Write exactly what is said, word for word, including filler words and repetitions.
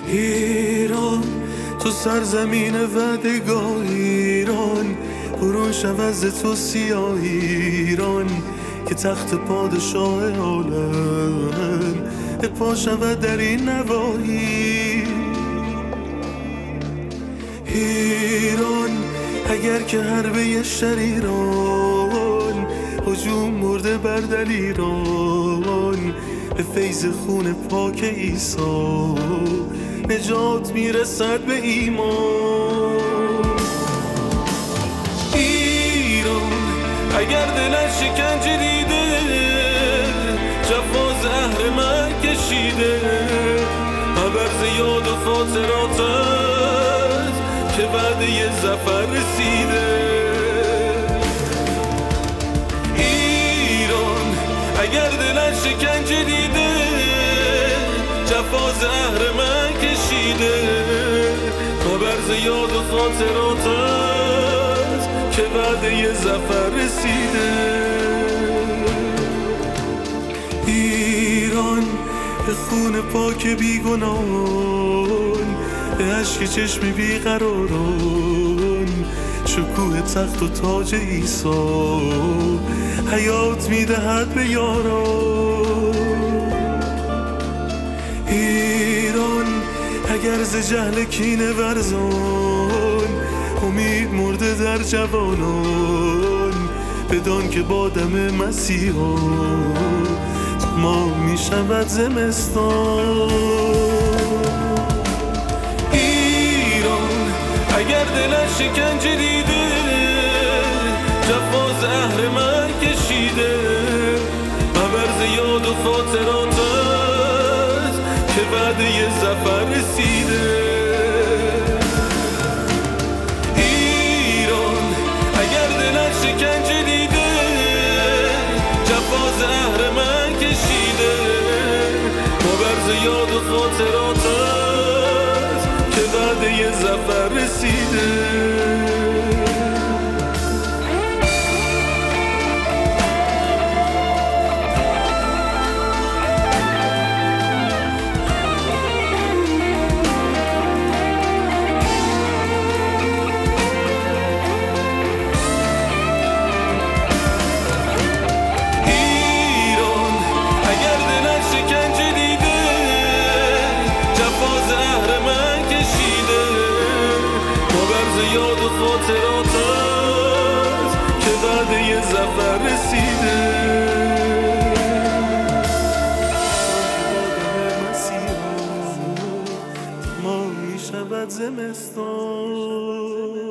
ایران تو سرزمین ودگاه، ایران برون شو از تو سیاه، ایران که تخت پادشاه عالم پا شود در این نواحی. ایران اگر که حربه شریران هجوم مرده بر دلیران، به فیض خون پاک عیسی نجات میرسد به ایمان. ایران اگر دلش شکنجه دیده، جفا زهر من کشیده، مبرز یاد و خاطراتت که وعده زفر رسیده. ایران اگر دلش شکنجه دیده، جفا زهر من کشیده، مبرز یاد و خاطراتت که وعده زفر رسیده. ایران به خون پاک بیگناهان، به عشق چشم بیقراران، شکوه تخت و تاج عیسی حیات میدهد به یاران. ایران اگر ز جهل کینه ورزان امید مرده در جوانان، بدان که با دم مسیحا ما می شود زمستان. ایران اگر دلش شکنجه دیده، جفا زهر من کشیده، مبرز یاد و خاطراتت که وعده زفر رسیده. ایران اگر دلش شکنجه دیده، جفا زهر من کشیده، مبرز یاد و خاطراتت که وعده زفر رسیده. یاد و خاطراتت که وعده زفر رسیده. ما می شود زمستان.